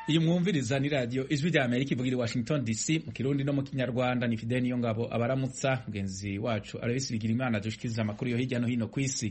Iyi mwumviriza ni radio Ijwi rya Amerika ivugira i Washington DC mu Kirundi no mu Kinyarwanda. Ni Fidel Niyongabo abaramutsa, mugenzi wacu Aloysi Bigirimana dushikiriza amakuru yo hirya no hino kw'isi.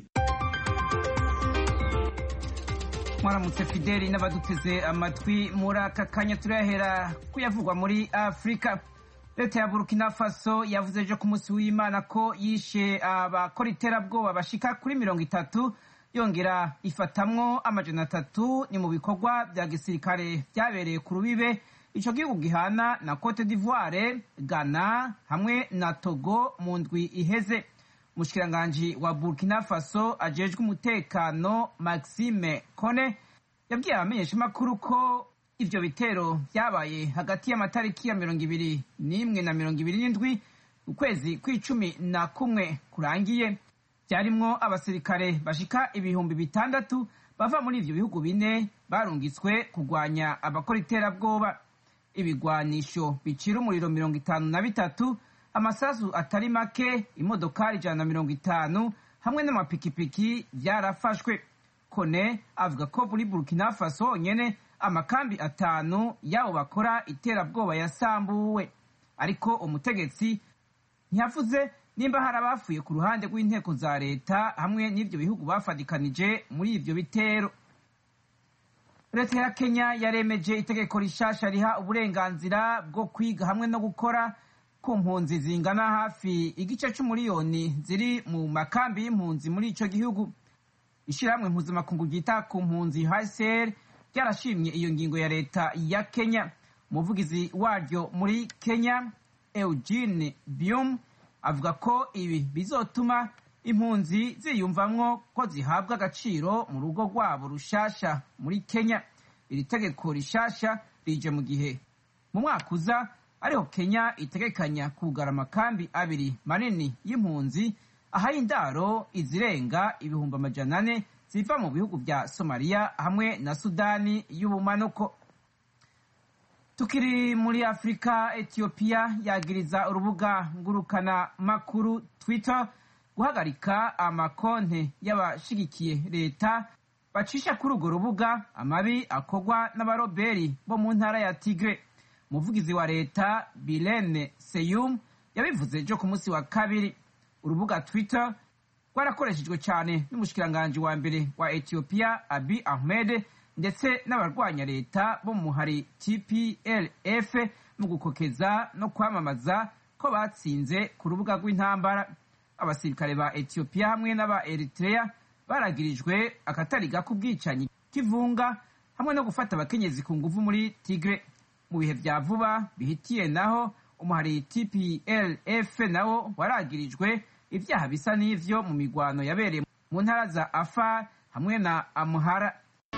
Mwaramutse Fideli n'abaduteze amatwi muri aka kanya turahera kuyavugwa muri Afrika. Leta ya Burkina Faso yavuze ejo ku munsi w'Imana ko yishe abakora iterabwoba bashika kuri 30 yongera ifatamwo amajana 3 ni mu bikorwa bya gisirikare byabereye ku rubibe ico gihugu gihana na Cote d'Ivoire, Ghana hamwe na Togo mu ndwi iheze. Mushkiranganji wa Burkina Faso ajejwe umutekano Maxime Kone yabwiye abamenyeshamakuru ko ivyo bitero vyabaye hagati y'amatariki ya 21 na 27 ukwezi kw'icumi kurangiye. Vyarimwo abasirikare bashika 6,000 bava muri ivyo bihugu bine barungitswe kugwanya abakora iterabwoba. Ibigwanisho bicira umuriro 53, amasasu atari make, imodokari 150 hamwe n'amapikipiki vyarafashwe. Kone avuga ko muri Burkina Faso honyene amakambi 5 yabo bakora iterabwoba yasambuwe, ariko umutegetsi ntiyavuze nimba hari abafuye ku ruhande rw'inteko za leta hamwe n'ivyo bihugu bafadikanije muri ivyo bitero. Leta ya Kenya yaremeje itegeko rishasha riha uburenganzira bwo kwiga hamwe no gukora ku mpunzi zingana hafi igice c'umuriyoni ziri mu makambi y'impunzi muri ico gihugu. Ishirahamwe mpuzamakungu ryita ku mpunzi HCR ryarashimye iyo ngingo ya leta ya Kenya. Umuvugizi waryo muri Kenya Eugene Bium avuga ko ibi bizotuma impunzi ziyumvamwo ko zihabwa agaciro mu rugo rwabo rushasha muri Kenya. Iri tegeko rishasha rije mu gihe mu mwaka uza ariho Kenya itegekanya kugara amakambi 2 manini y'impunzi ahaye indaro izirenga 400,000 ziva mu bihugu vya Somalia hamwe na Sudani y'ubumanuko. Tukiri muri Afrika, Ethiopia yagiriza urubuga ngurukana makuru Twitter guhagarika amakonte y'abashigikiye leta bacisha kuri urwo rubuga amabi akogwa n'abaroberi bo mu ntara ya Tigre. Umuvugizi wa leta Bilene Seyum yabivuze ejo ku munsi wa kabiri. Urubuga Twitter rwarakoreshejwe cyane n'umushikiranganje wa mbere wa Ethiopia Abiy Ahmed ndetse n'abarwanya leta bo mu hari TPLF mu gukokeza no kwamamaza ko batsinze ku rubuga rw'intambara. Abasirikare ba Ethiopia hamwe n'aba Eritrea baragirijwe akatari gako ubwicanyi kivunga hamwe no gufata abakenyezi ku nguvu muri Tigre. Mu bihe vya vuba bihitiye naho umuhari TPLF nawo waragirijwe ivyaha bisa n'ivyo mu migwano yabereye mu ntara za Afar hamwe na Amhara.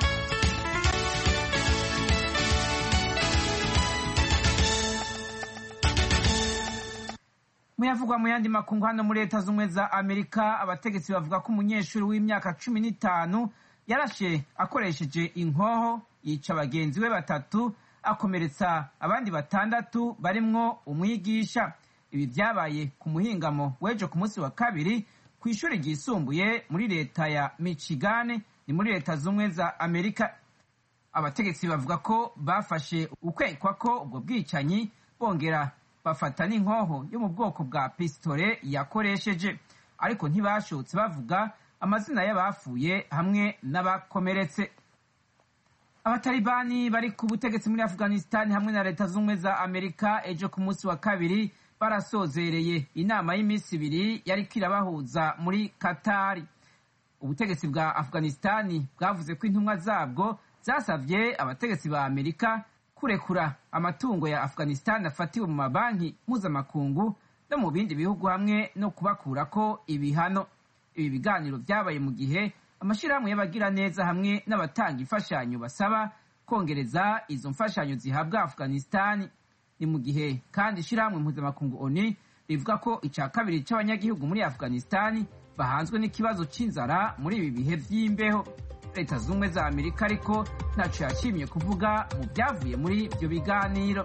Muyavugwa mu yandi makungu hano muri Leta z'Ubumwe za Amerika, abategetsi bavuga ko umunyeshuri w'imyaka 15 yarashe akoresheje inkoho yica bagenzi we 3 akomeretsa abandi 6 barimwo umwigisha. Ibi vyabaye ku muhingamo w'ejo ku munsi wa kabiri ku ishuri ryisumbuye muri leta ya Michigan ni muri Leta z'Ubumwe za Amerika. Abategetsi bavuga ko bafashe ukwekwa ko ubwo bwicanyi bongera bafata n'inkoho yo mu bwoko bwa pistole yakoresheje, ariko ntibashotse bavuga amazina y'abafuye hamwe n'abakomeretse. Abatalibani bari ku butegetsi muri Afghanistan hamwe na Leta z'Ubumwe za Amerika ejo ku munsi wa kabiri barasozereye inama y'imisi 2 yari kirabahuza muri Qatar. Ubutegetsi bwa Afghanistan bwavuze ko intumwa zabwo zasavye abategetsi ba Amerika kurekura amatungo ya Afghanistan afatiwe mu mabanki mpuzamakungu no mu bindi bihugu hamwe no kubakurako ibihano. Ibi biganiro vyabaye mu gihe amashirahamwe y'abagira neza hamwe n'abatanga imfashanyo basaba kongereza izo mfashanyo zihabwa Afghanistan. Ni mu gihe kandi ishirahamwe mpuzamakungu ONU rivuga ko ica kabiri c'abanyagihugu muri Afghanistan bahanzwe n'ikibazo c'inzara muri ibi bihe vy'imbeho. Leta z'Ubumwe za Amerika ariko ntaco yashimye kuvuga mu byavuye muri ibyo biganiro.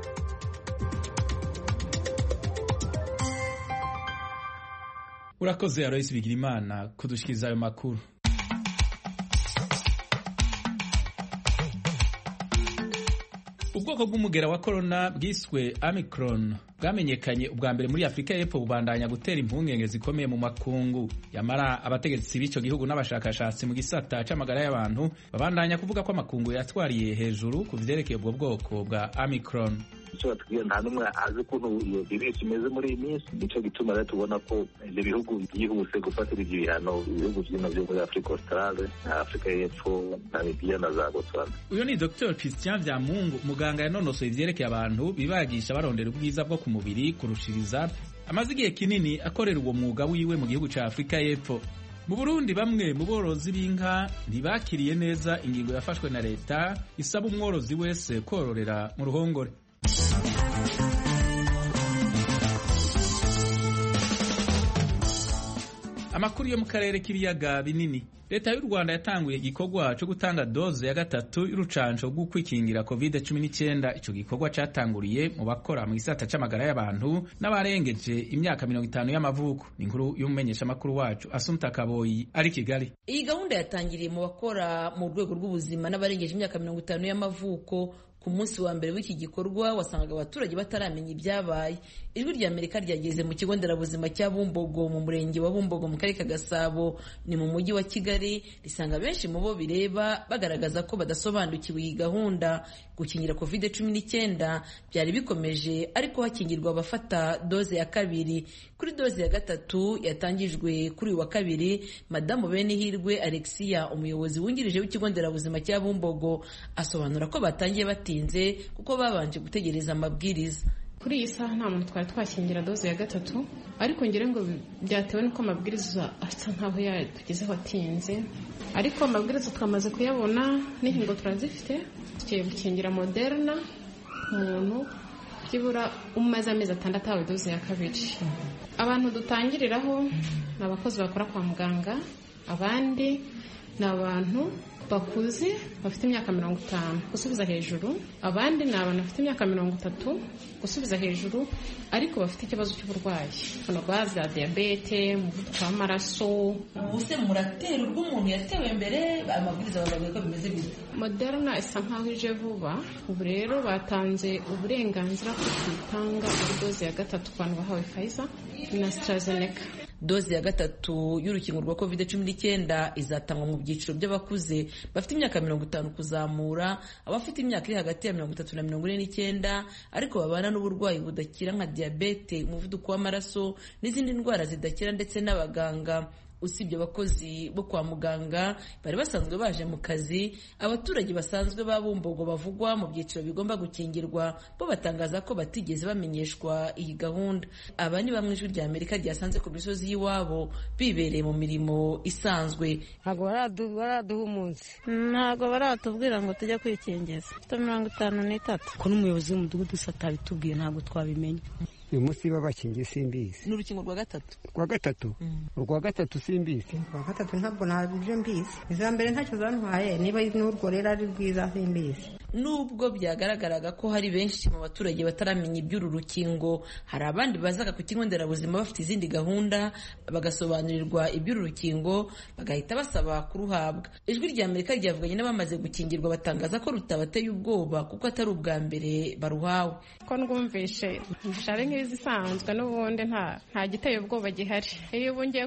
Urakoze Aloysi Bigirimana kudushikiriza ayo makuru. ubwoko bw'umugera wa corona bwiswe Omicron bwamenyekanye ubwa mbere muri Afrika y'Epfo bubandanya gutera impungenge zikomeye mu makungu. Yamara abategetsi b'ico gihugu n'abashakashatsi mu gisata c'amagara y'abantu babandanya kuvuga ko amakungu yatwariye hejuru ku vyerekeye ubwo bwoko bwa Omicron. icyo batubwira nta n'umwe azi ukuntu iyo virusi imeze muri iyi minsi. Nicyo gituma rero tubona ko ibyo bihugu byihuse gufatira ibyo bihano ibihugu byino byo muri Afrika Australe na Afrika y'Epfo, Namibia na za Botswana. Uyo ni Dr. Christian Vyamungu, muganga yanonosoye ivyerekeye abantu bibagisha barondera ubwiza bwo ku mubiri kurushiriza, amaze igihe kinini akorera uwo mwuga wiwe mu gihugu ca Afrika y'Epfo. Mu Burundi bamwe mu borozi b'inka ntibakiriye neza ingingo yafashwe na leta isaba umworozi wese kororera mu ruhongore. Amakuru yo mu karere k'ibiyaga binini. Leta y'u Rwanda yatanguye igikorwa cyo gutanga doze ya gatatu y'urucanco rwo kwikingira COVID-19. Ico gikorwa catanguriye mu bakora mu gisata c'amagara y'abantu n'abarengeje imyaka 50 y'amavuko. Ni inkuru y'umumenyesha makuru wacu Assumpta Kaboyi ari Kigali. Iyi gahunda yatangiriye mu bakora mu rwego rw'ubuzima n'abarengeje imyaka 50 y'amavuko. Ku munsi wa mbere w'iki gikorwa wasangaga abaturage bataramenya ibyabaye. Ijwi rya Amerika ryageze mu kigo nderabuzima cya Bumbogo mu murenge wa Bumbogo mu karere ka Gasabo ni mu mujyi wa Kigali, risanga benshi mu bo bireba bagaragaza ko badasobanukiwe iyi gahunda. Gukingira COVID-19 byari bikomeje, ariko hakingirwa abafata doze ya kabiri. Kuri doze ya gatatu yatangijwe kuri uyu wa kabiri, Madamu Benihirwe Alexia, umuyobozi wungirije w'ikigo nderabuzima cya Bumbogo, asobanura ko batangiye batinze kuko babanje gutegereza amabwiriza. Kuri iyi saha nta muntu twari twakingira doze ya gatatu, ariko ngire ngo byatewe nuko amabwiriza asa nkaho yatugezeho atinze, ariko amabwiriza twamaze kuyabona n'inkingo turazifite. Tugiye gukingira Moderna umuntu kibura umaze amezi 6 ahawe doze ya kabiri. Abantu dutangiriraho ni abakozi bakora kwa muganga, abandi ni abantu bakuze bafite imyaka 50 gusubiza hejuru, abandi ni abantu bafite imyaka 30 gusubiza hejuru ariko bafite ikibazo cy'uburwayi, hano baza diabete, umuvuduko w'amaraso. Ubuse muratera urw'umuntu yatewe mbere, amabwiriza bavuga ko bimeze bite? Moderna isa nkaho ije vuba, ubu rero batanze uburenganzira bwo kwitanga doze ya gatatu ku bantu bahawe Pfizer na AstraZeneca. Doze ya gatatu y'urukingo rwa COVID-19 izatangwa mu byiciro by'abakuze bafite imyaka 50 kuzamura, abafite imyaka iri hagati ya 30 na 49, ariko babana n'uburwayi budakira nka diabete, umuvuduko w'amaraso n'izindi ndwara zidakira, ndetse n'abaganga. Usibye abakozi bo kwa muganga bari basanzwe baje mu kazi, abaturage basanzwe ba Bumbogo bavugwa mu byiciro bigomba gukingirwa bo batangaza ko batigeze bamenyeshwa iyi gahunda. Aba ni bamwe Ijwi rya Amerika ryasanze ku misozi y'iwabo bibereye mu mirimo isanzwe. Ntabwo baraduha umunsi, ntabwo baratubwira ngo tujya kwikingiza. 53 ko n'umuyobozi w'umudugudu satabitubwiye ntabwo twabimenye. Uyu munsi babakingiye simbizi. N'urukingo rwa gatatu? Rwa gatatu simbizi. Rwa gatatu ntabwo nabyo mbizi. Iza mbere ntacyo zantwaye, niba n'urwo rero ari rwiza simbizi. Nubwo byagaragaraga ko hari benshi mu baturage bataramenya iby'uru rukingo, hari abandi bazaga ku kigo nderabuzima bafite izindi gahunda bagasobanurirwa iby'uru rukingo bagahita basaba kuruhabwa. Ijwi rya Amerika ryavuganye n'abamaze gukingirwa batangaza ko rutabateye ubwoba kuko atari ubwa mbere baruhawe. Ko ndumvishe ari nk'izisanzwe n'ubundi nta giteye ubwoba gihari. Iyo ubu ngiye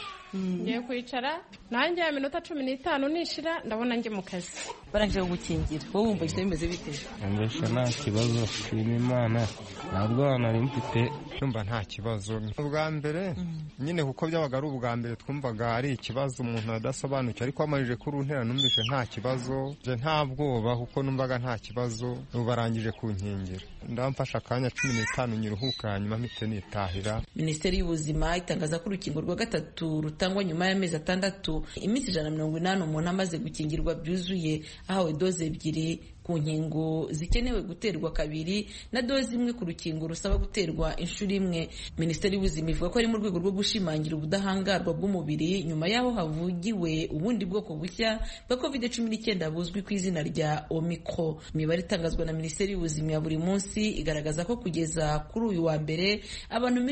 kwicara nanjye ya minota 15 nishira ndabona njye mu kazi. Barangije gukingira wowe wumva icyo bimeze bite? Mbese nta kibazo, shima Imana, ntabwo nari mfite, numva nta kibazo. Ubwa mbere nyine kuko byabaga ari ubwa mbere twumvaga ari ikibazo umuntu adasobanukiwe, ariko amajije kuruntera numvise nta kibazo, je nta bwoba kuko numvaga nta kibazo. Barangije kunkingira ndamfasha akanya 15 nyiruhuka, hanyuma mpite nitahira. Minisiteri y'Ubuzima itangaza ko urukingo rwa gatatu rutangwa nyuma y'amezi 6, iminsi 180 umuntu amaze gukingirwa byuzuye, ahawe doze 2 ku nkingo zikenewe guterwa kabiri na doze imwe ku rukingo rusaba guterwa inshuro imwe. Minisiteri y'Ubuzima ivuga ko ari mu rwego rwo gushimangira ubudahangarwa bw'umubiri nyuma y'aho havugiwe ubundi bwoko bushya bwa COVID-19 buzwi ku izina rya Omicron. Imibare itangazwa na Minisiteri y'Ubuzima ya buri munsi igaragaza ko kugeza kuri uyu wa mbere abantu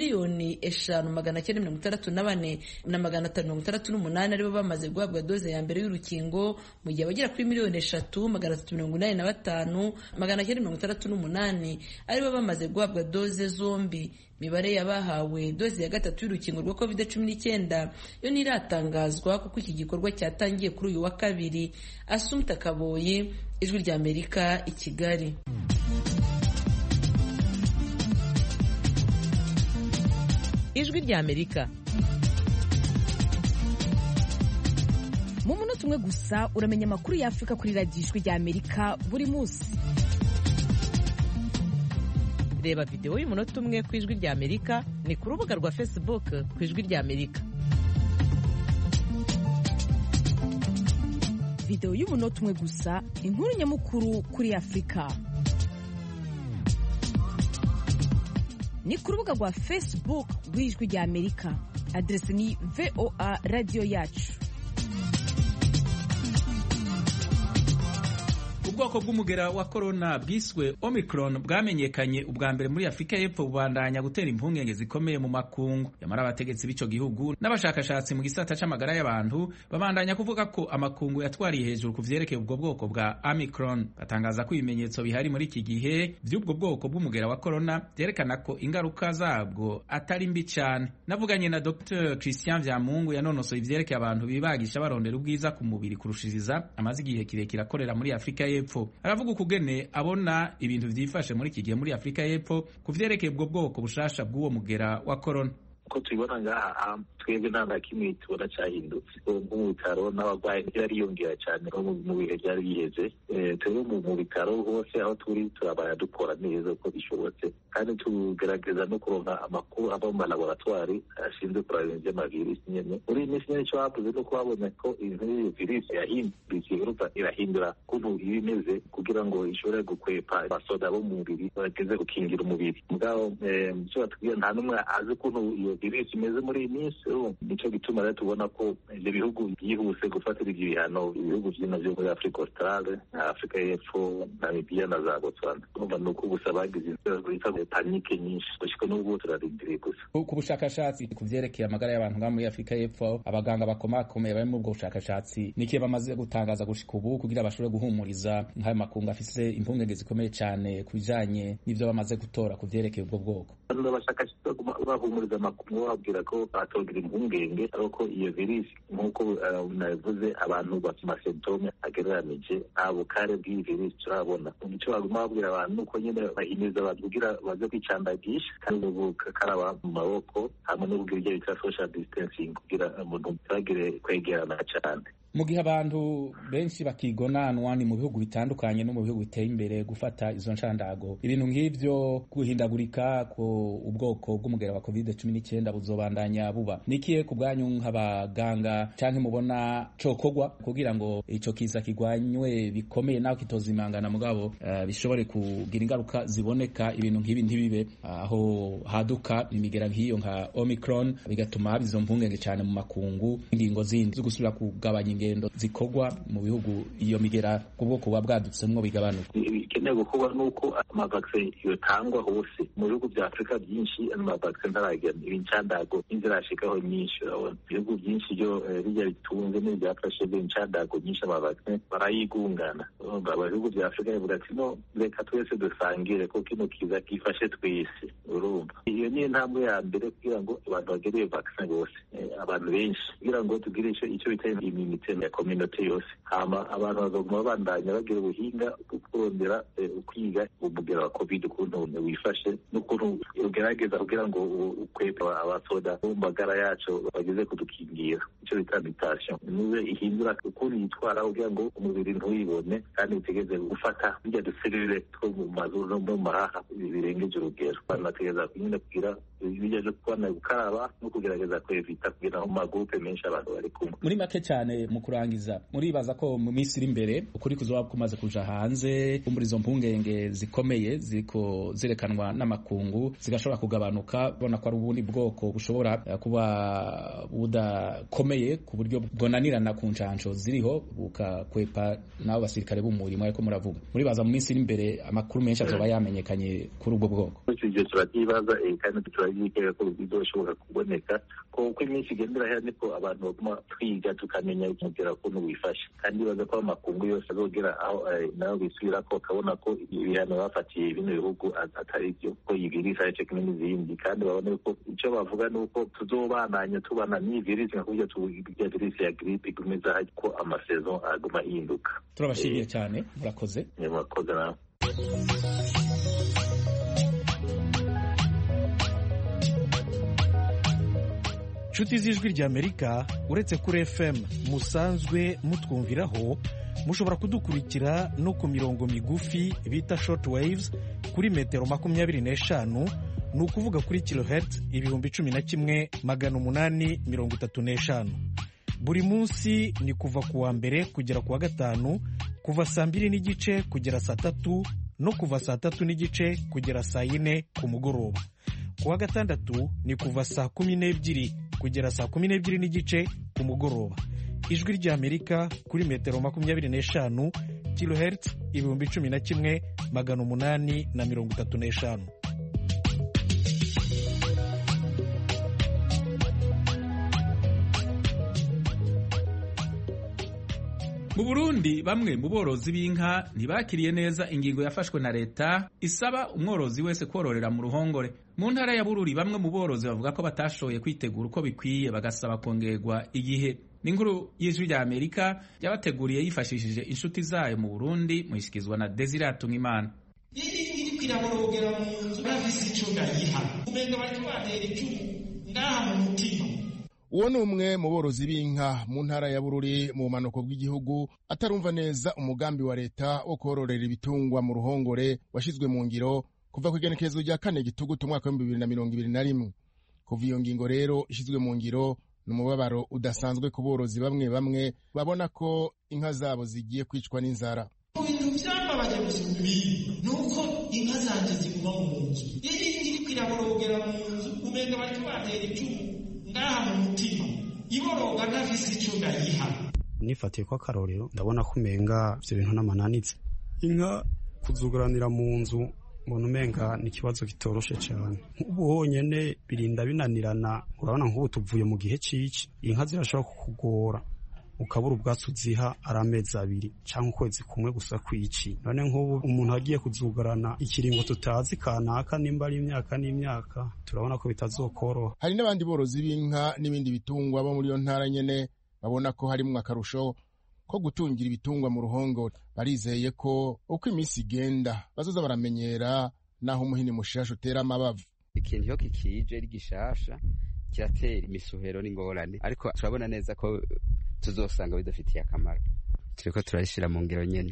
5,964,568 aribo bamaze guhabwa doze ya mbere y'urukingo, mu gihe abagera kuri 3,388 85,968 aribo bamaze guhabwa doze zombi. Imibare y'abahawe doze ya gatatu y'urukingo rwa COVID-19 yo ntiratangazwa kuko iki gikorwa cyatangiye kuri uyu wa kabiri. Assumpta Kaboyi, Ijwi ry'Amerika, i Kigali. Ijwi ry'Amerika. Mu munota umwe gusa uramenya amakuru y'Afrika kuri radiyo Ijwi ry'Amerika buri munsi. Reba video y'umunota umwe ku Ijwi ry'Amerika ni ku rubuga rwa Facebook ku Ijwi ry'Amerika. Video y'umunota umwe gusa, inkuru nyamukuru kuri Afurika. Ni ku rubuga rwa Facebook rw'Ijwi ry'Amerika. Adresi ni VOA Radio Yacu. Ubwoko bw'umugera wa corona bwiswe Omicron bwamenyekanye ubwa mbere muri Afrika y'Epfo bubandanya gutera impungenge zikomeye mu makungu. Yamara abategetsi b'ico gihugu n'abashakashatsi mu gisata c'amagara y'abantu babandanya kuvuga ko amakungu yatwariye hejuru ku vyerekeye ubwo bwoko bwa Omicron. Batangaza ko ibimenyetso bihari muri iki gihe vy'ubwo bwoko bw'umugera wa corona vyerekana ko ingaruka zabwo atari mbi cyane. Navuganye na Dr. Christian Vyamungu yanonosoye ivyerekeye abantu bibagisha barondera ubwiza ku mubiri kurushiriza, amaze igihe kirekire akorera muri Afrika y'Epfo. Aravuga ukugene abona ibintu vyifashe muri iki gihe muri Afrika y'Epfo ku vyerekeye ubwo bwoko bushasha bw'uwo mugera wa corona. Ko tubibona ngaha twebwe nta na kimwe tubona cyahindutse. Mu bitaro n'abarwayi yariyongera cyane mu bihe byari biheze. Twebwe mu bitaro hose aho turi turabaya dukora neza uko bishobotse, kandi tugerageza no kuronka amakuru ava mu laboratoire ashinzwe kuraba ivy'amavirisi nyene. Muri iyi minsi nyene icyo bavuze no kubabona ko iyo virisi yahindutse irahindura ukuntu iba imeze kugira ngo ishobore gukwepa abasoda bo mu mubiri bageze gukingira umubiri. Mugabo icyo batubwira nta n'umwe azi ukuntu iyo virisi imeze muri iyi minsi. Nico gituma rero tubona ko ibyo bihugu byihuse gufatira ibyo bihano ibihugu byino byo muri Afrika Australe, Afrika y'Epfo, Namibia na za Botswana. Urumva ni uko gusa bagize panike nyinshi gushika n'ubwo turarindiriye gusa. Ku bushakashatsi ku vyerekeye amagara y'abantu nga muri Afrika y'Epfo, abaganga bakomakomeye bari mu bwo bushakashatsi niki bamaze gutangaza gushika ubu kugira bashobore guhumuriza nk'ayo makungu afise impungenge zikomeye cyane kubijanye n'ivyo bamaze gutora ku vyerekeye ubwo bwoko. Abashakashatsi bahumuriza amakuru babwira ko batogira impungenge ariko iyo virisi nk'uko navuze abantu bafite amasemptome agereranije abo kare bw'iyi virisi turabona. Icyo baguma babwira abantu uko nyine bahimiriza abantu kugira baze kwicandagisha kandi gukaraba mu maboko hamwe no kugira ibyo bita social distancing kugira umuntu ntagire kwegerana cyane. Mu gihe abantu benshi bakigonanwa ni mu bihugu bitandukanye no mu bihugu biteye imbere gufata izo nshandago, ibintu nk'ivyo guhindagurika ko ubwoko bw'umugera wa COVID-19 buzobandanya buba. Nikiye ku bwanyu nk'abaganga canke mubona cokogwa kugira ngo ico kiza kigwanywe bikomeye naho kitozimangana mugabo bishobore kugira ingaruka ziboneka, ibintu nk'ibi ntibibe aho haduka imigera nk'iyo nka Omicron bigatuma haba izo mpungenge cyane mu makungu, ingingo zindi zo gusubira kugabanya ingendo zikogwa mu bihugu iyo migera kubwo kuba bwadutsemwo bigabanuka. Bikenewe gukorwa nuko amavaccine yotangwa hose mu bihugu bya Afrika byinshi. Amavaccine ntaragera incandago inzirashikaho nyinshi. Ibihugu byinshi byo bijya bitunze n'ibyafashe incandago nyinshi amavaccine barayigungana. Ibihugu bya Afrika bivuga ati no reka twese dusangire ko kino kiza gifashe twese. Urumva iyo ni intambwe ya mbere kugira ngo abantu bagere vaccine bose, abantu benshi kugira ngo tugire icyo bita immunity ya community yose. Hama abantu bazoguma bandanya bagira ubuhinga kurondera kwiga umugera wa COVID ukuntu wifashe n'ukuntu ugerageza kugira ngo ukwepe abasoda mu magara yacu bageze kudukingira. Icyo bita mutation niwe ihindura ukuntu yitwara kugira ngo umubiri ntuwibone kandi utegeze gufata bijya duserire two mu mazuru no mu mahaha birengeje urugero. Banategeza nyine kugira bijya byo kubona gukaraba no kugerageza kwevita kugira mu magroupe menshi abantu bari kumwe. Muri make cyane mu kurangiza muribaza ko mu minsi iri imbere ukuri kuzoba kumaze kuja hanze muri izo mpungenge zikomeye ziko zirekanwa n'amakungu zigashobora kugabanuka, bona ko ari ubundi bwoko bushobora kuba budakomeye ku buryo bwonanirana ku ncanco ziriho bukakwepa n'abo basirikare b'umurimo ariko muravuga muribaza mu minsi iri imbere amakuru menshi azoba yamenyekanye kuri ubwo bwoko. Icyo turabyibaza kandi turabikeka ko bizoshobora kuboneka ko uko iminsi igenda irahera niko abantu baguma twiga tukamenya umugera ukuntu wifashe kandi baza ko amakungu yose azogera aho nayo bisubira ko bakabona ko ibihano bafatiye bino bihugu atari byo ko iyi virus ari kimwe n'izindi kandi babone ko icyo bavuga ni uko tuzobananya tubana n'iyi virus nka kurya tugira virus ya grippe igumeza ko amasaison aguma yihinduka. Turabashimiye cyane murakoze. Murakoze nawe. Inshuti z'ijwi ry'Amerika uretse kuri FM musanzwe mutwumviraho mushobora kudukurikira no ku mirongo migufi bita short waves kuri metero 25 ni ukuvuga kuri kilohertz 11,835 buri munsi ni kuva ku wa mbere kugera ku wa gatanu kuva saa 2:30 kugera saa 3 no kuva saa 3:30 kugera saa 4 ku mugoroba. Ku wa gatandatu ni kuva saa 12 kugera saa 12:30 ku mugoroba. Ijwi ry'Amerika kuri metero 25 kilohertz 11,835. Mu Burundi bamwe mu borozi b'inka ntibakiriye neza ingingo yafashwe na leta isaba umworozi wese kororera mu ruhongore. Mu ntara ya Bururi bamwe mu borozi bavuga ko batashoboye kwitegura uko bikwiye bagasaba kongerwa igihe. N'inkuru y'Ijwi ry'Amerika yabateguriye yifashishije inshuti zayo mu Burundi mushikizwa na Desire Atungimana. Iri kwiraborogera mu nzu bafise ico gayiha. Umenga bari batera icumu ngaha mu mutima. Uwo ni umwe mu borozi b'inka mu ntara ya Bururi mu bumanuko bw'igihugu atarumva neza umugambi wa leta wo kororera ibitungwa mu ruhongore washizwe mu ngiro kuva ku igenekerezo rya 4 Gitugutu umwaka wa 2021. Kuva iyo ngingo rero ishizwe mu ngiro n'umubabaro udasanzwe ku borozi bamwe bamwe babona ko inka zabo zigiye kwicwa n'inzara. Ibintu byambabaje gusumba ibindi nuko inka zanje ziguma mu nzu. Iri kwiraborogera mu nzu umenga bari batera icumu ngaha mu mutima iboroga ntafise ico gayiha. Nifatiye ko akarorero ndabona ko umenga ivyo bintu n'amananiza inka kuzuguranira mu nzu mbona umenga ni ikibazo kitoroshe cyane. Nk'ubu honyene birinda binanirana urabona nk'ubu tuvuye mu gihe ciki inka zirashobora kukugora ukabura ubwatsi uziha ari amezi 2 cyangwa ukwezi kumwe gusa kwici. None nk'ubu umuntu agiye kuzugarana ikiringo tutazi kanaka nimba ari imyaka n'imyaka turabona ko bitazokoroha. Hari n'abandi borozi b'inka n'ibindi bitungwa bo muri yo ntara nyene babona ko harimo akarusho ko gutungira ibitungwa mu ruhongore. Barizeye ko uko iminsi igenda bazoza baramenyera naho umuhini mushasha utera amabavu. Ikintu cyo kikije rigishasha kiratera imisuhero n'ingorane ariko turabona neza ko tuzosanga bidafitiye akamaro. Turiko turashira mu ngiro nyene.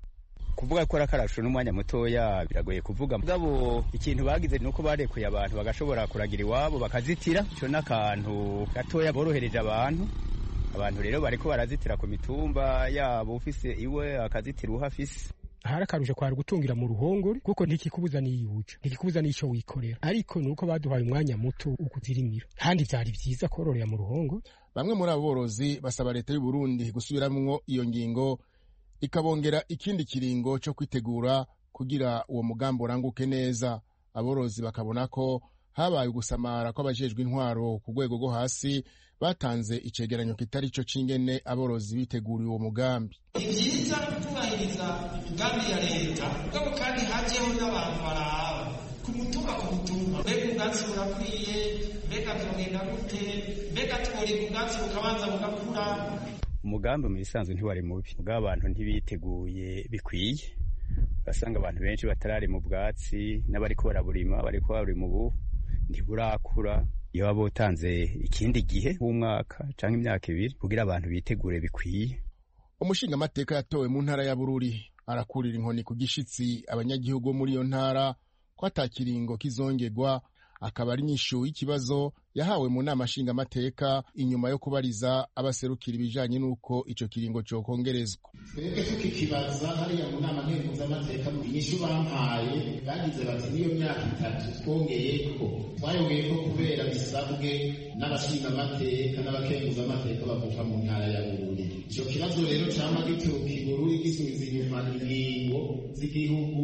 Kuvuga ko arakarasho n'umwanya mutoya biragoye kuvuga. Mugabo ikintu bagize nuko barekuye abantu bagashobora kuragira iwabo bakazitira. Cyo nakantu gatoya borohereje abantu. Abantu rero bariko barazitira ku mitumba yabo ufise iwe akazitira uhafise. Harakaruje kwari gutungira mu ruhongore kuko ntikikubuza niyuja ntikikubuza nico wikorera ariko nuko baduhaye umwanya muto ukuzirimira kandi byari byiza kororera mu ruhongore. Bamwe muri abo borozi basaba leta y'u Burundi gusubiramwo iyo ngingo ikabongera ikindi kiringo cyo kwitegura kugira uwo mugambo uranguke neza. Aborozi bakabona ko habaye ugusamara kw'abajejwe intwaro ku rwego rwo hasi batanze icegeranyo kitari cyo cingene aborozi biteguriye uwo mugambi. Ibyiza kubahiriza imigambi ya leta mugabo kandi hajeho n'abantu baraba ku mutumba mbega ubwatsi burakwiye mbega byogenda gute mbega twori ubwatsi bukabanza bugakura. Umugambi mu bisanzwe ntiwari mubi mugabo abantu ntibiteguye bikwiye basanga abantu benshi batarari mu bwatsi n'abariko baraburima bariko bari mu bu ntiburakura. Iyo abotanze ikindi gihe w'umwaka canke imyaka 2 kugira abantu bitegure bikwiye. Umushinga amateka yatowe mu ntara ya Bururi arakurira inkoni ku gishitsi abanyagihugu muri iyo ntara ko atakiringo kizongerwa akaba ari nyishu y'ikibazo yahawe mu nama nshinga amateka inyuma yo kubariza abaserukira ibijanye nuko ico kiringo cyo kongerezwa. Twebwe tukikibaza hariya mu nama nkenguzamateka inyishu bampaye bagize bati niyo myaka 3 twongeyeko twayongeyeko kubera bisabwe n'abashinga amateka n'abakenguza amateka bavuka mu ntara ya Bururi. Ico kibazo rero cyama gituruka i Bururi gisubiza inyuma ingingo z'igihugu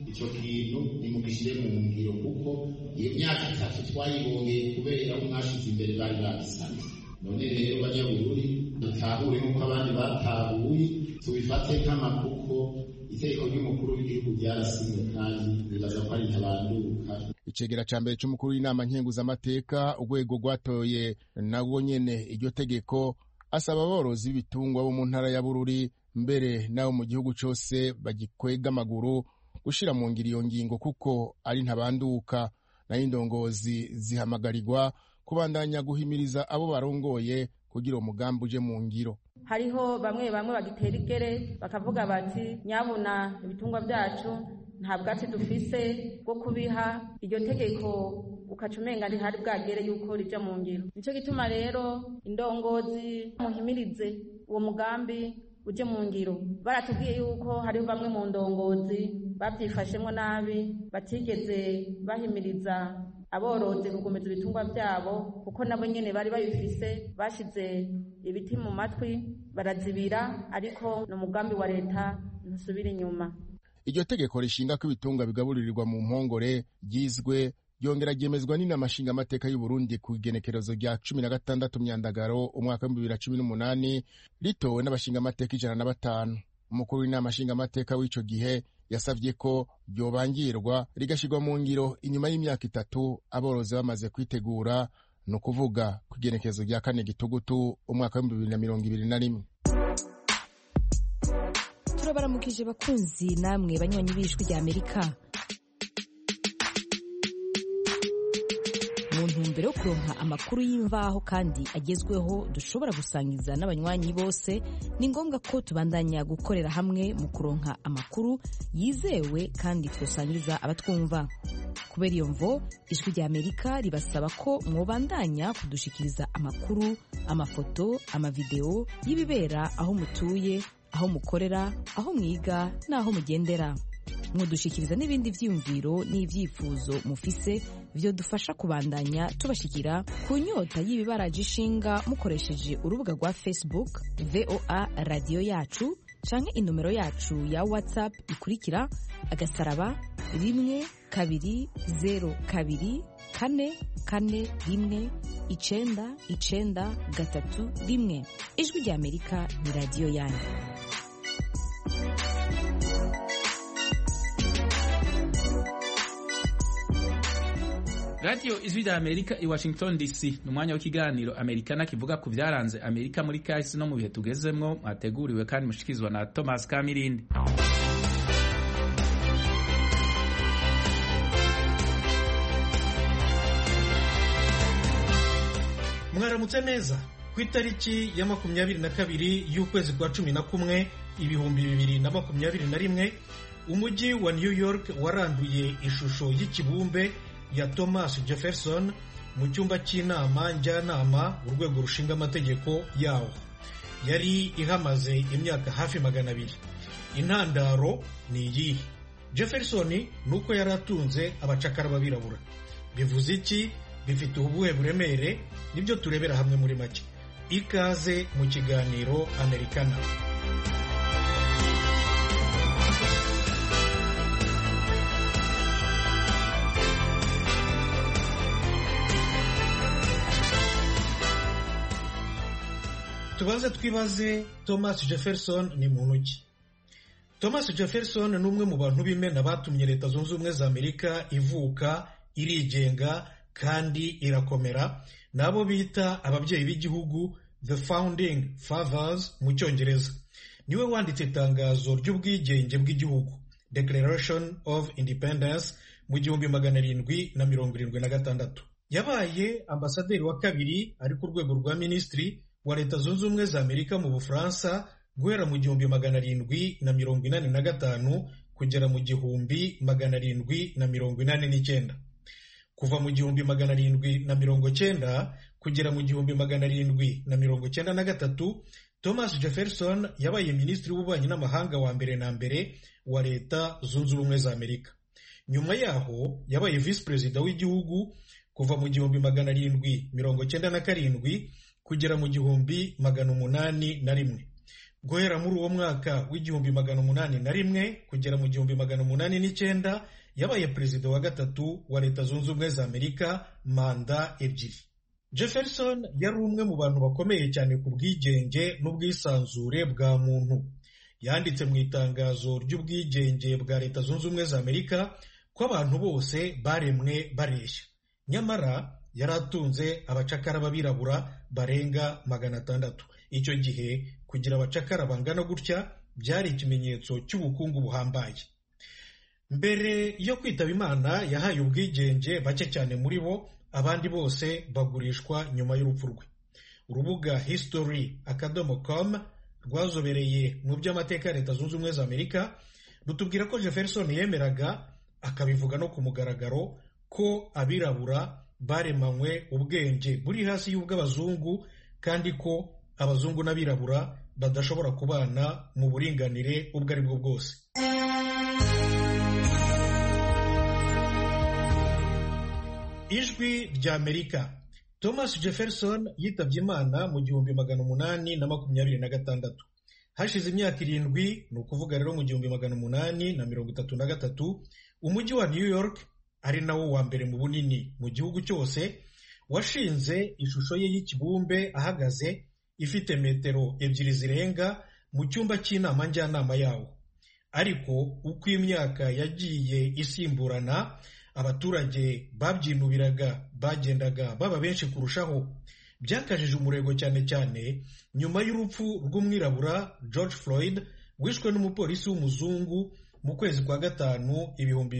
icyo kintu nimugishyire mu ngiro kuko iyo myaka 3 twayibongeye kubera mwashize imbere bari babisanze. None rero banyabururi dutahure nk'uko abandi batahuye, tubifate nk'amakuko itegeko ry'umukuru w'igihugu ryarasinywe kandi bibaza ko ari ntabanduka. Icegera ca mbere c'umukuru w'inama nkenguzamateka urwego rwatoye nabwo nyene iryo tegeko, asaba aborozi b'ibitungwa bo mu ntara ya Bururi mbere naho mu gihugu cose bagikwega amaguru gushira mu ngiro iyo ngingo kuko ari ntabanduka. Naho indongozi zihamagarirwa kubandanya guhimiriza abo barongoye kugira umugambi uje mu ngiro. Hariho bamwe bagitera igere bakavuga bati nyabuna ibitungwa byacu nta bwatsi dufise bwo kubiha, iryo tegeko ukacumenga ntihari bwagere yuko rija mu ngiro. Nico gituma rero indongozi muhimirize uwo mugambi uje mu ngiro. Baratubwiye yuko hariho bamwe mu ndongozi babyifashemwo nabi, batigeze bahimiriza aborozi kugomeza ibitungwa byabo kuko nabo nyene bari babifise, bashize ibiti mu matwi barazibira, ariko n'umugambi wa leta ntusubira inyuma. Iryo tegeko rishinga ko ibitungwa bigaburirirwa mu mpongore ryizwe ryongera ryemezwa n'inama nshingamateka y'u Burundi ku igenekerezo rya 16 Myandagaro umwaka wa 2018 ritowe n'abashingamateka 105. Umukuru w'inama nshingamateka w'ico gihe yasavye ko ryobangirwa rigashirwa mu ngiro inyuma y'imyaka 3 aborozi bamaze kwitegura, no kuvuga ku igenekerezo rya 4 Gitugutu umwaka wa 2021. Turabaramukije bakunzi namwe banywanyi b'ijwi rya Amerika. Mu ntumbero yo kuronka amakuru y'imvaho kandi agezweho dushobora gusangiza n'abanywanyi bose, ni ngombwa ko tubandanya gukorera hamwe mu kuronka amakuru yizewe kandi twosangiza abatwumva. Kubera iyo mvo, ijwi rya Amerika ribasaba ko mwobandanya kudushikiriza amakuru, amafoto, amavideo y'ibibera aho mutuye, aho mukorera, aho mwiga n'aho mugendera. Mudushikiriza n'ibindi vyiyumviro n'ivyifuzo mufise vyo dufasha kubandanya tubashikira ku nyota y'ibibaraje ishinga mukoresheje urubuga rwa Facebook VOA Radio Yacu canke inomero yacu ya WhatsApp ikurikira *12024419931. Ijwi rya Amerika ni radio yanyu. Radio Ijwi rya Amerika i Washington DC ni umwanya w'ikiganiro Amerikana kivuga ku byaranze Amerika muri kahise no mu bihe tugezemwo, mwateguriwe kandi mushikizwa na Thomas Kamirindi. Mwaramutse neza. Ku itariki ya 22 y'ukwezi kwa 11 ibihumbi 2021 umujyi wa New York waranduye ishusho y'ikibumbe ya Thomas Jefferson mu cyumba cy'inama njyanama urwego rushinga amategeko yawo. Yari ihamaze imyaka hafi 200. Intandaro ni iyi: Jefferson nuko yari atunze abacakara b'abirabura. Bivuze iki? Bifite ubuhe buremere? Nibyo turebera hamwe muri make. Ikaze mu kiganiro Amerikana. Tubanze twibaze Thomas Jefferson ni muntu ki? Thomas Jefferson ni umwe mu bantu b'imena batumye Leta Zunze Ubumwe za Amerika ivuka, irigenga kandi irakomera, nabo bita ababyeyi b'igihugu, the founding fathers mu Cyongereza. Niwe wanditse itangazo ry'ubwigenge bw'igihugu, Declaration of Independence, mu 1776. Yabaye ambasaderi wa kabiri ari ku rwego rwa minisitiri wa Leta Zunze Ubumwe za Amerika mu Bufaransa guhera mu 1785 kugera mu 1789. Kuva mu 1790 kugera mu 1793, Thomas Jefferson yabaye minisitiri w'ububanyi n'amahanga wa mbere na mbere wa Leta Zunze Ubumwe za Amerika. Nyuma yaho yabaye vice perezida w'igihugu kuva mu 1797 kugera mu 1801. guhera muri uwo mwaka w'1801 kugera mu 1809 yabaye perezida wa gatatu wa Leta Zunze Ubumwe za Amerika manda ebyiri. Jefferson yari umwe mu bantu bakomeye cyane ku bwigenge n'ubwisanzure bwa muntu. Yanditse mu itangazo ry'ubwigenge bwa Leta Zunze Ubumwe za Amerika ko abantu bose baremwe bareshya. Nyamara yari atunze abacakara b'abirabura barenga 600. Icyo gihe kugira abacakara bangana gutya byari ikimenyetso cy'ubukungu buhambaye. Mbere yo kwitaba Imana yahaye ubwigenge bake cyane muri bo, abandi bose bagurishwa nyuma y'urupfu rwe. Urubuga history.com rwazobereye mu by'amateka ya Leta Zunze Ubumwe za Amerika rutubwira ko Jefferson yemeraga akabivuga no ku mugaragaro ko abirabura baremanywe ubwenge buri hasi y'ubw'abazungu kandi ko abazungu n'abirabura badashobora kubana mu buringanire ubwo ari bwo bwose. Ijwi rya Amerika. Thomas Jefferson yitabye Imana mu 1826. Hashize imyaka 7, ni ukuvuga rero mu 1833, umujyi wa New York ari nawo wa mbere mu bunini mu gihugu cyose washinze ishusho ye y'ikibumbe ahagaze ifite metero 2 zirenga mu cyumba cy'inama njyanama yawo. Ariko uko imyaka yagiye isimburana, abaturage babyinubiraga bagendaga baba benshi kurushaho. Byakajije umurego cyane cyane nyuma y'urupfu rw'umwirabura George Floyd wishwe n'umupolisi w'umuzungu mu kwezi kwa gatanu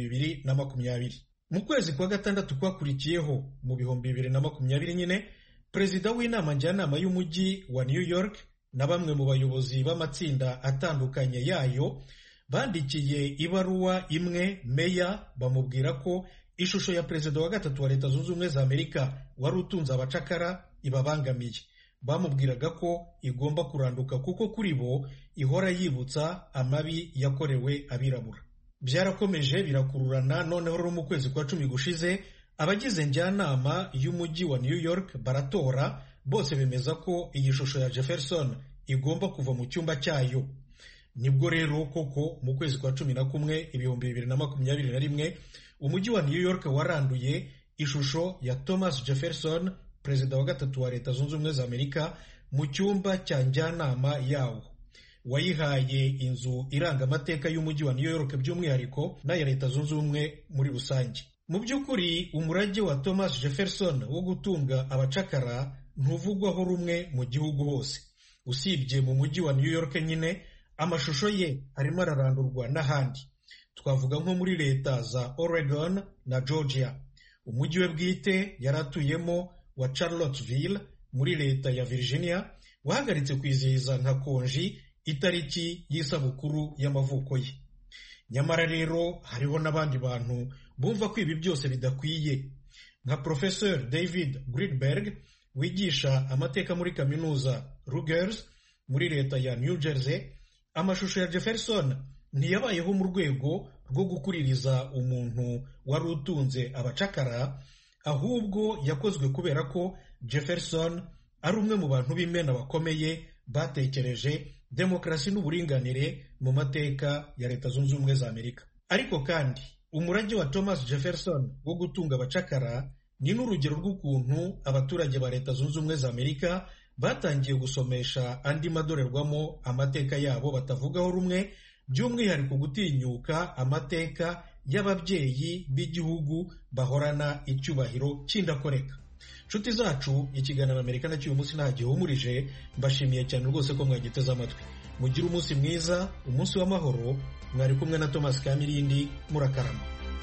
2020. Mu kwezi kwa gatandatu kwakurikiyeho mu 2020 nyine, perezida w'inama njyanama y'umujyi wa New York na bamwe mu bayobozi b'amatsinda atandukanye yayo bandikiye ibaruwa imwe meya bamubwira ko ishusho ya perezida wa gatatu wa Leta Zunze Ubumwe za Amerika wari utunze abacakara ibabangamiye. Bamubwiraga ko igomba kuranduka kuko kuri bo ihora yibutsa amabi yakorewe abirabura. Byarakomeje birakururana, noneho rero mu kwezi kwa 10 gushize abagize njyanama y'umujyi wa New York baratora, bose bemeza ko iyi shusho ya Jefferson igomba kuva mu cyumba cyayo. Nibwo rero koko mu kwezi kwa 11 2021 umujyi wa New York waranduye ishusho ya Thomas Jefferson, perezida wa gatatu wa Leta Zunze Ubumwe za Amerika, mu cyumba cya njyanama yawo. Wayihaye inzu iranga amateka y'umujyi wa New York by'umwihariko n'aya Leta Zunze Ubumwe muri rusange. Mu by'ukuri umurage wa Thomas Jefferson wo gutunga abacakara ntuvugwaho rumwe mu gihugu hose. Usibye mu mujyi wa New York nyine, amashusho ye arimo ararandurwa n'ahandi. Twavuga nko muri leta za Oregon na Georgia. Umujyi we bwite yaratuyemo wa Charlottesville muri leta ya Virginia wahagaritse kwizihiza nka konji itariki y'isabukuru y'amavuko ye. Nyamara rero hariho n'abandi bantu bumva ko ibi byose bidakwiye, nka Professor David Greenberg wigisha amateka muri kaminuza Rutgers muri leta ya New Jersey. Amashusho ya Jefferson ntiyabayeho mu rwego rwo gukuririza umuntu wari utunze abacakara, ahubwo yakozwe kubera ko Jefferson ari umwe mu bantu b'imena bakomeye batekereje demokarasi n'uburinganire mu mateka ya Leta Zunze Ubumwe za Amerika. Ariko kandi umurage wa Thomas Jefferson wo gutunga abacakara ni n'urugero rw'ukuntu abaturage ba Leta Zunze Ubumwe za Amerika batangiye gusomesha andi madorerwamo amateka yabo batavugaho rumwe, by'umwihariko gutinyuka amateka y'ababyeyi b'igihugu bahorana icyubahiro cy'indakoreka. Nshuti zacu, ikiganiro Amerika cy'uyu munsi nta gihumurije. Mbashimiye cyane rwose ko mwagiteze amatwi. Mugire umunsi mwiza, umunsi w'amahoro. Mwari kumwe na Thomas Kamirindi, murakarama.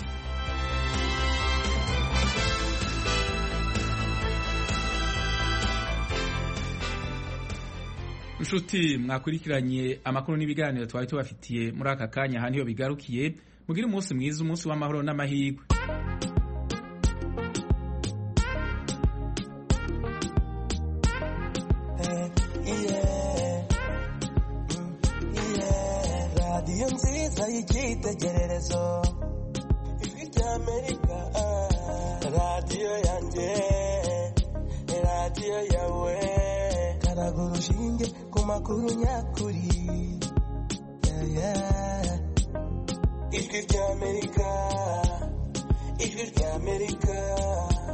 Nshuti mwakurikiranye amakuru n'ibiganiro twari tubafitiye muri aka kanya, aha niho bigarukiye. Mugire umunsi mwiza, umunsi w'amahoro n'amahirwe. Radiyo nziza y'icyitegererezo, ijwi ry'Amerika, radiyo yanjye, radiyo yawe, karaga urushinge makuru nyakuri. Ijwi ry'Amerika, ijwi ry'Amerika.